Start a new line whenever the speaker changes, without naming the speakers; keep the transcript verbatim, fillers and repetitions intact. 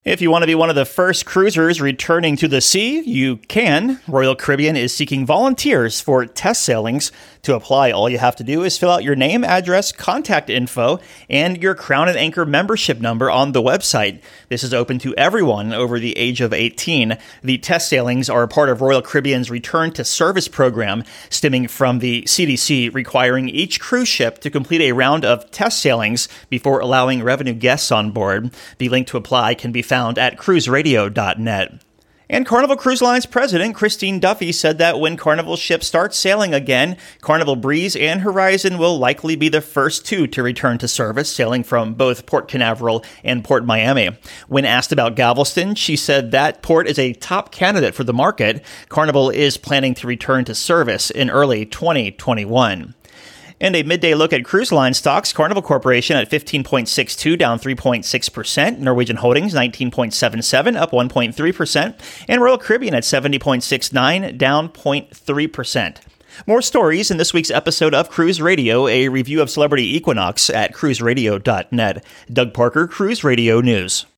If you want to be one of the first cruisers returning to the sea, you can. Royal Caribbean is seeking volunteers for test sailings. To apply, all you have to do is fill out your name, address, contact info, and your Crown and Anchor membership number on the website. This is open to everyone over the age of eighteen. The test sailings are a part of Royal Caribbean's Return to Service program, stemming from the C D C requiring each cruise ship to complete a round of test sailings before allowing revenue guests on board. The link to apply can be found at cruise radio dot net. And Carnival Cruise Line's president, Christine Duffy, said that when Carnival ships start sailing again, Carnival Breeze and Horizon will likely be the first two to return to service, sailing from both Port Canaveral and Port Miami. When asked about Galveston, she said that port is a top candidate for the market. Carnival is planning to return to service in early twenty twenty-one. And a midday look at cruise line stocks. Carnival Corporation at fifteen point six two, down three point six percent. Norwegian Holdings, nineteen point seven seven, up one point three percent. And Royal Caribbean at seventy point six nine, down zero point three percent. More stories in this week's episode of Cruise Radio, a review of Celebrity Equinox at cruise radio dot net. Doug Parker, Cruise Radio News.